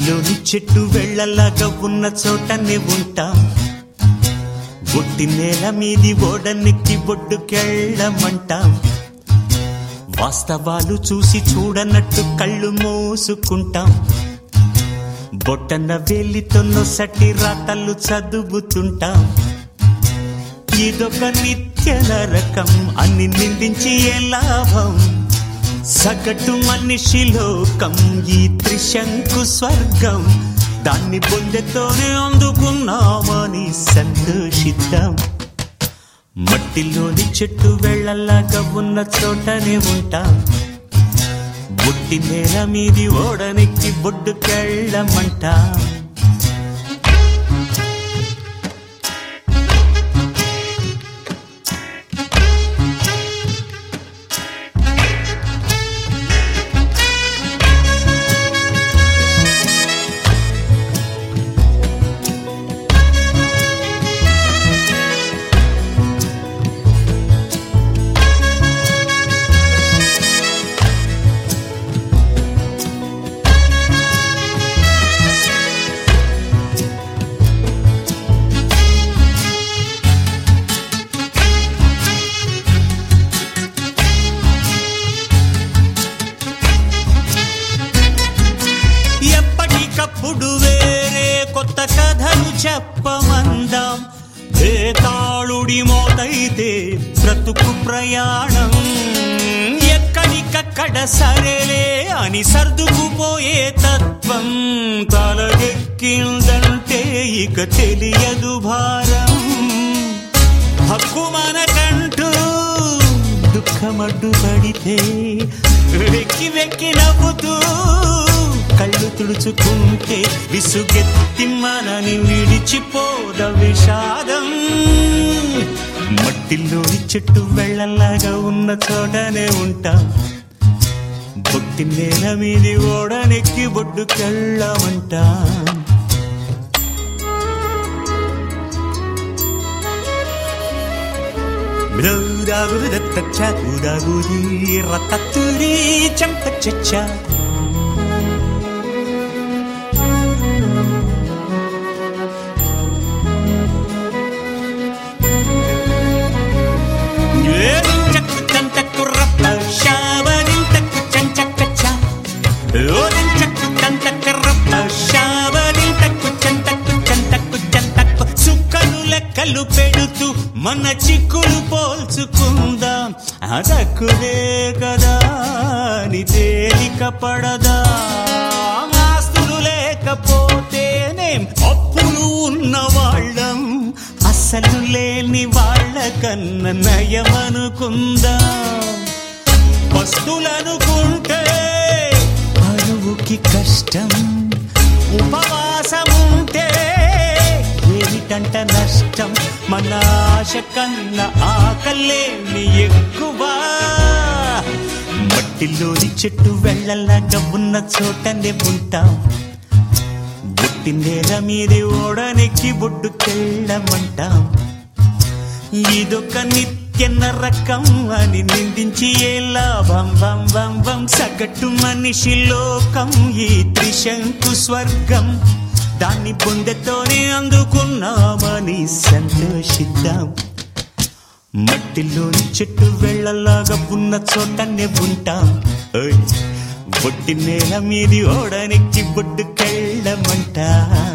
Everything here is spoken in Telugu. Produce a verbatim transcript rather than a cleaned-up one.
మట్టిలోని చెట్టు వెళ్ళలాగా ఉన్న చోటనే ఉంటాం. ఒట్టి నేల మీది ఓడనెక్కి ఒడ్డుకెళ్ళమంటాం. వాస్తవాలు చూసి చూడనట్టు కళ్ళు మోసుకుంటాం. బొట్టన వేలితో నొసటి రాతలు చదువుతుంటాం. ఇదొక నిత్య నరకం అని నిందించి ఏ లాభం? సగటు మనిషి లోకం ఈ త్రిశంకు స్వర్గం. దాన్ని పొందెతోనే అందుకున్నామని సంతోషిద్దాం. మట్టిలోని చెట్టు వెళ్ళలాగా ఉన్న చోటనే ఉంటాం. బుట్టి నేల మీది ఓడనెక్కి బొడ్డుకెళ్ళమంటాం. ఎప్పటికప్పుడు వేరే కొత్త కథలు చెప్పమందాం. ఏతాళుడి మోతైతే బ్రతుకు ప్రయాణం. ఎక్కడికక్కడ సరేలే అని సర్దుకుపోయే తత్వం తలకెక్కిందంటే ఇక తెలియదు భారం. హక్కు మనకంటూ దుఃఖమడ్డు పడితే వెక్కి వెక్కి నవ్వుతూ కళ్ళు తుడుచుకుంటే విసుగెత్తి మనని విడిచిపోద విషాదం. మట్టిలోని చెట్టు వెళ్ళలాగా ఉన్న చోటనే ఉంటాం. బొట్టి నేల మీది ఓడనెక్కి బొడ్డుకెళ్ళమంటాం. చంపచ్చ సుక్కలు లెక్కలు పెడుతూ మన చిక్కులు పోల్చుకుందాం. అదక్కుదే కదా ని తేలిక పడదా? ఆస్తులు లేకపోతేనేం అప్పులు ఉన్న వాళ్ళం. అసలు లేని వాళ్ళ కన్నా నయమనుకుందాం. వస్తులనుకుంటే అరువుకి కష్టం. ఉపవాసముంటే ఏమిటంట నష్టం? మన ఆశ కన్నా ఆకలేమి ఎక్కువ. మట్టిలోని చెట్టు వెళ్ళలాగా ఉన్న చోటనే ఉంటాం. బొట్టి నేల మీది ఓడనెక్కి బొడ్డుకెళ్ళమంటాం. ఇదొక నిత్య నరకం అని నిందించి ఏ లాభం? వం వం వం సగటు మనిషి లోకం ఈ త్రిశంకు స్వర్గం. దాన్ని పొందెతోనే అందుకున్నామని సంతోషిద్దాం. మట్టిలోని చెట్టు వెళ్ళలాగా ఉన్న చోటనే ఉంటాం. బొట్టి నేల మీది ఓడనెక్కి బొడ్డుకెళ్ళమంటాం.